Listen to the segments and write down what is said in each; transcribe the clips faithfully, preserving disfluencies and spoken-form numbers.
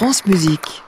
France Musique.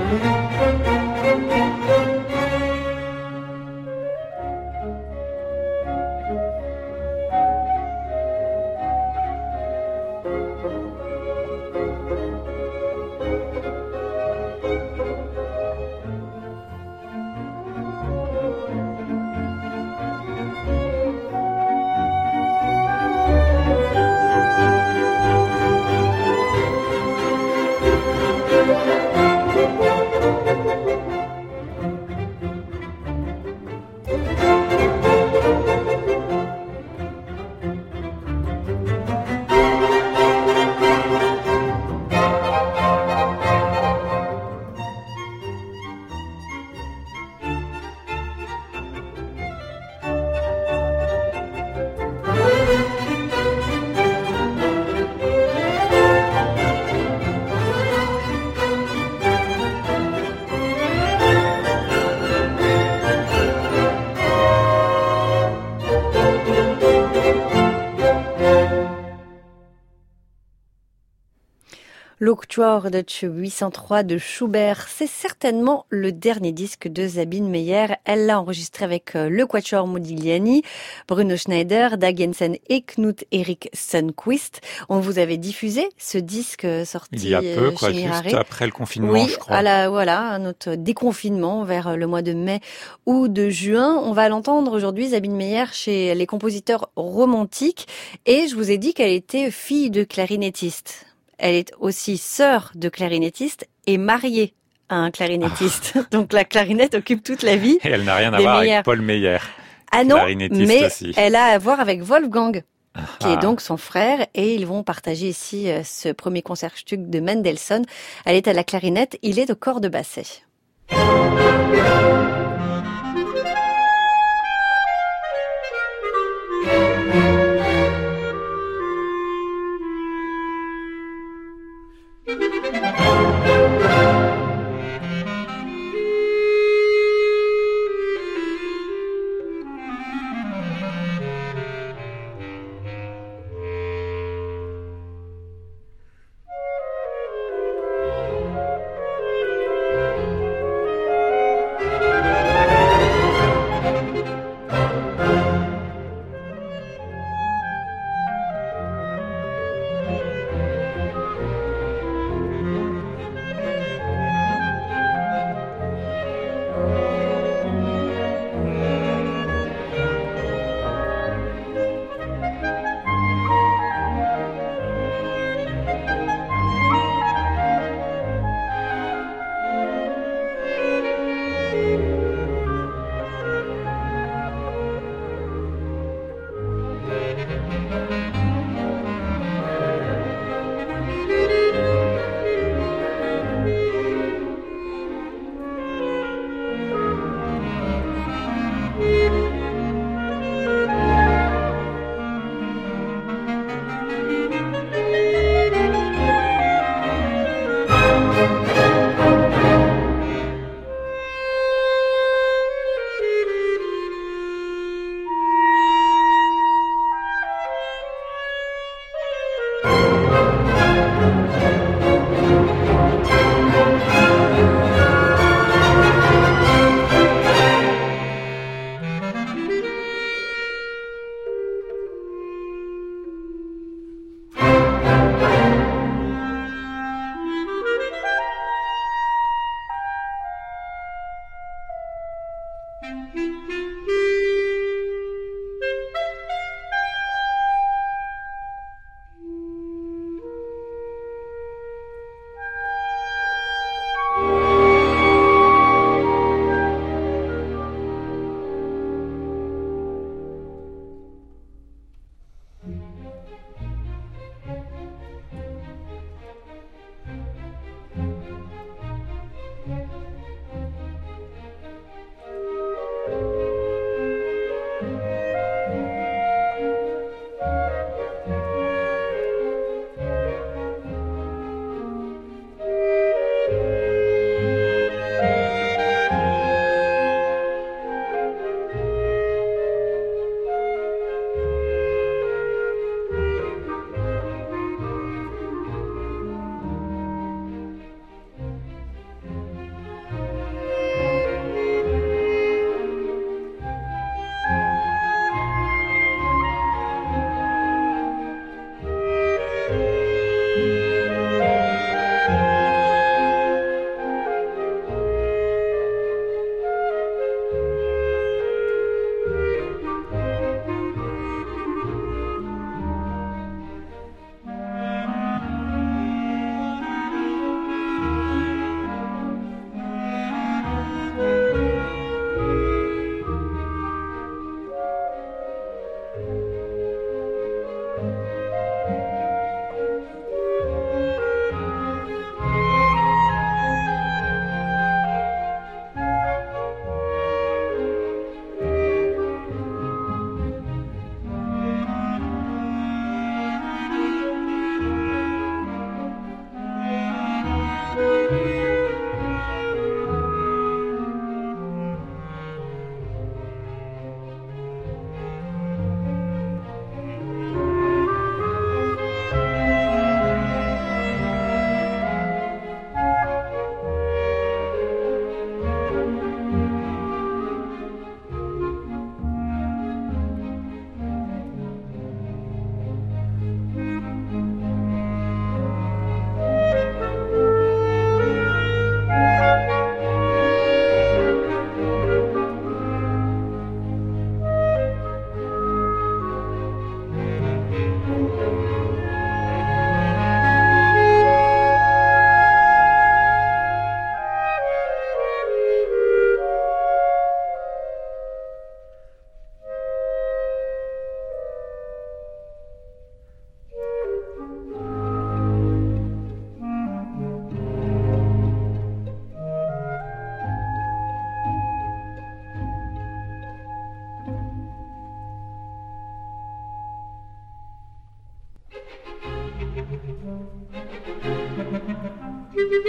L'Octuor huit cent trois de Schubert, c'est certainement le dernier disque de Sabine Meyer. Elle l'a enregistré avec le Quatuor Modigliani, Bruno Schneider, Dag Jensen et Knut Erik Sundquist. On vous avait diffusé ce disque sorti il y a peu, quoi, chez Mirare. Juste après le confinement, oui, je crois. Oui, voilà, notre déconfinement vers le mois de mai ou de juin. On va l'entendre aujourd'hui, Sabine Meyer, chez les compositeurs romantiques. Et je vous ai dit qu'elle était fille de clarinettiste. Elle est aussi sœur de clarinettiste et mariée à un clarinettiste. Ah. Donc la clarinette occupe toute la vie. Et elle n'a rien à voir Meyer. Avec Paul Meyer. Ah non, mais aussi. Elle a à voir avec Wolfgang, ah. qui est donc son frère. Et ils vont partager ici ce premier Concertstück de Mendelssohn. Elle est à la clarinette, il est au corps de basset.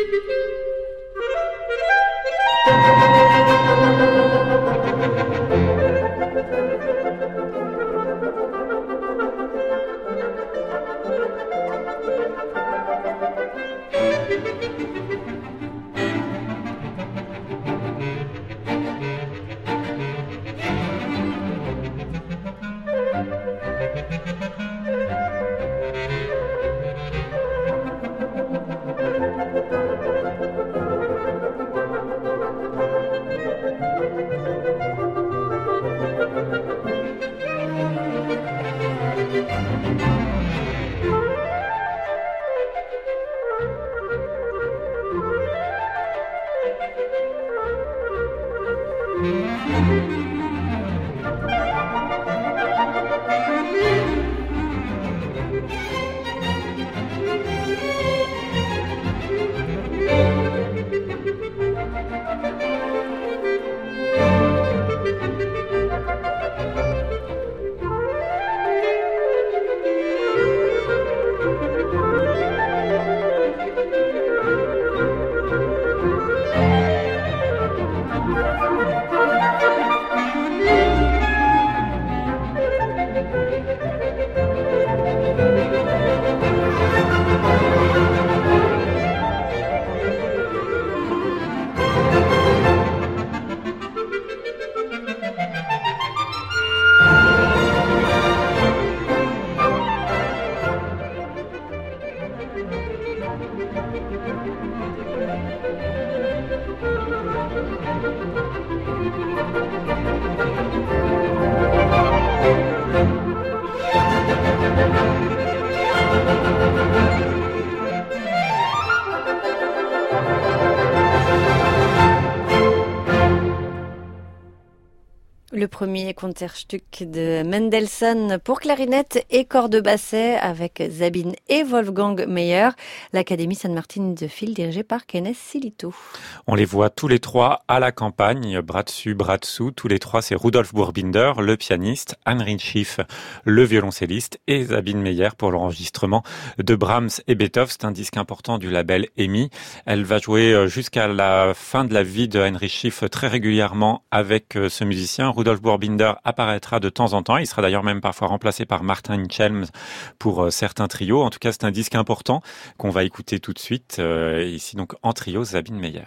Le premier Concertstück de Mendelssohn pour clarinette et corps de basset avec Sabine et Wolfgang Meyer, l'Académie San Martin de Field dirigée par Kenneth Silito. On les voit tous les trois à la campagne, bras dessus, bras dessous. Tous les trois, c'est Rudolf Burbinder, le pianiste, Heinrich Schiff, le violoncelliste et Sabine Meyer pour l'enregistrement de Brahms et Beethoven. C'est un disque important du label E M I. Elle va jouer jusqu'à la fin de la vie de Heinrich Schiff très régulièrement avec ce musicien. Rudolf Burbinder apparaîtra de temps en temps. Il sera d'ailleurs même parfois remplacé par Martin Chelms pour certains trios. En tout cas, c'est un disque important qu'on va écouter tout de suite. Euh, ici donc en trio, Sabine Meyer.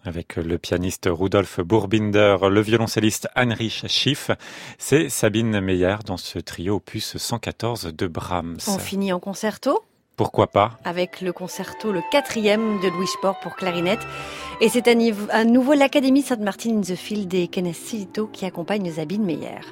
avec le pianiste Rudolf Burbinder, le violoncelliste Heinrich Schiff. C'est Sabine Meyer dans ce trio opus cent quatorze de Brahms. On finit en concerto ? Pourquoi pas ? Avec le concerto, le quatrième de Louis Spohr pour clarinette. Et c'est à, niveau, à nouveau l'Académie Sainte-Martine in the Field et Kenneth Silito qui accompagne Sabine Meyer.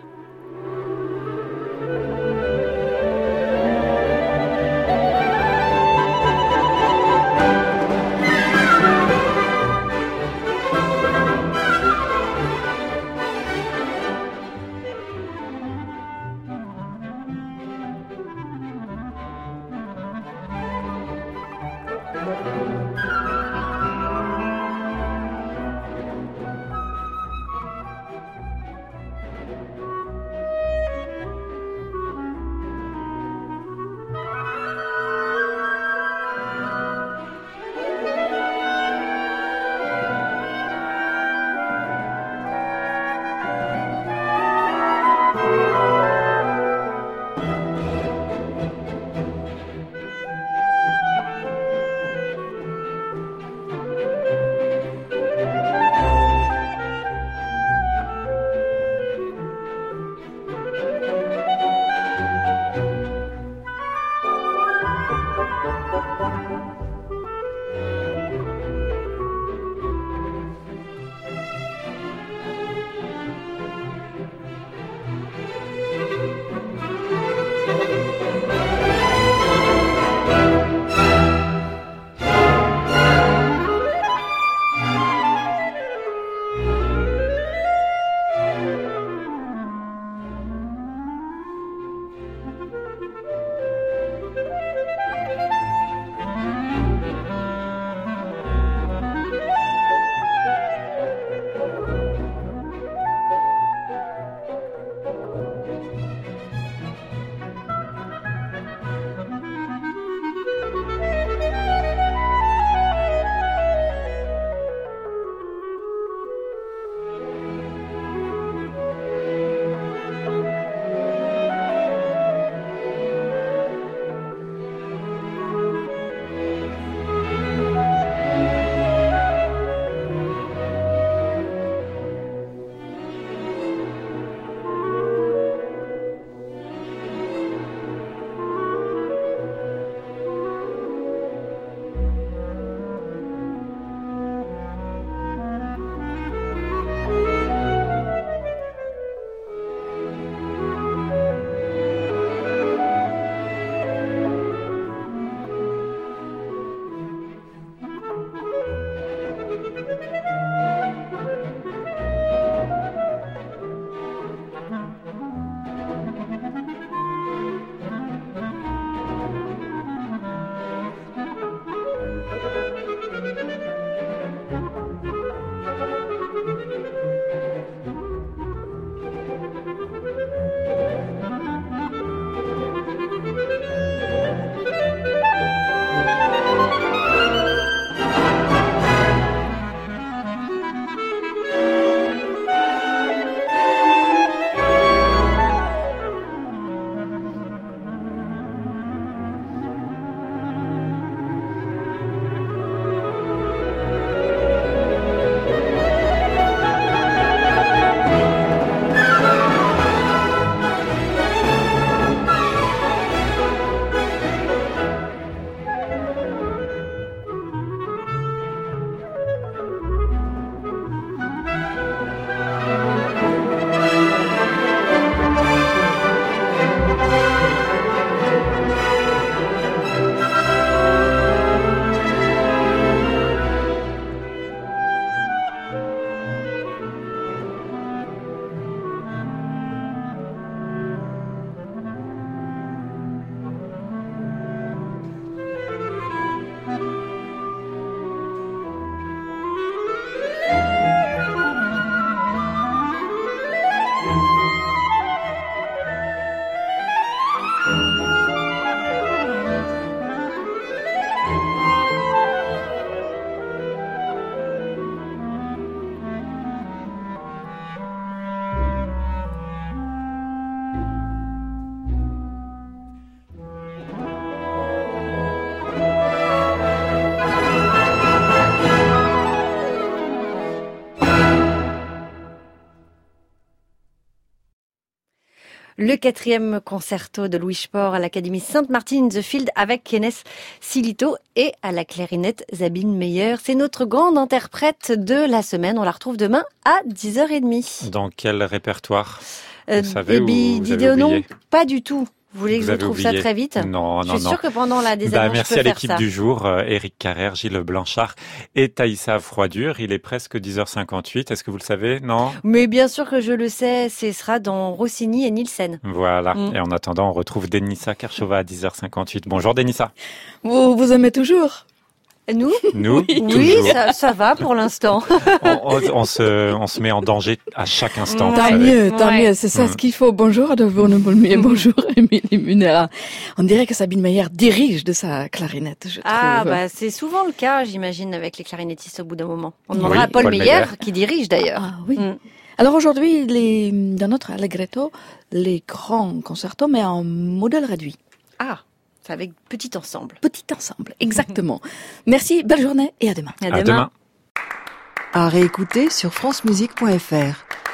le quatrième concerto de Louis Spohr à l'Académie Sainte-Martine-in-the-Field avec Kenneth Silito et à la clarinette Sabine Meyer. C'est notre grande interprète de la semaine. On la retrouve demain à dix heures trente. Dans quel répertoire? Vous euh, savez et ou bien, vous avez Didier, non, oublié? pas du tout. Vous voulez que Vous je vous avez trouve oublié. ça très vite? Non, non, je suis non. sûre que pendant la des Bah, annonces, merci je peux à faire l'équipe ça. du jour, euh, Éric Carrère, Gilles Blanchard et Thaïssa Froidure. Il est presque dix heures cinquante-huit. Est-ce que vous le savez? Non? Mais bien sûr que je le sais, ce sera dans Rossini et Nielsen. Voilà. Mm. Et en attendant, on retrouve Denissa Karchova à dix heures cinquante-huit. Bonjour Denissa. Vous vous aimez toujours? Nous? Nous? Oui, toujours. ça, ça va pour l'instant. on, on, on se, on se met en danger à chaque instant. Ouais. vous Tant savez. mieux, tant Ouais. mieux, c'est ça Mm. ce qu'il faut. Bonjour Adolfo Bolmier, bonjour Émilie Munera. On dirait que Sabine Meyer dirige de sa clarinette, je Ah, trouve. bah, c'est souvent le cas, j'imagine, avec les clarinettistes au bout d'un moment. On Oui, demandera à Paul, Paul Meyer, Meyer. qui dirige d'ailleurs. Ah oui. Mm. Alors aujourd'hui, les, dans notre Allegretto, les grands concertos, mais en modèle réduit. Ah, c'est avec petit ensemble. Petit ensemble, exactement. Merci, belle journée et à demain. À À demain. demain. À réécouter sur francemusique point f r.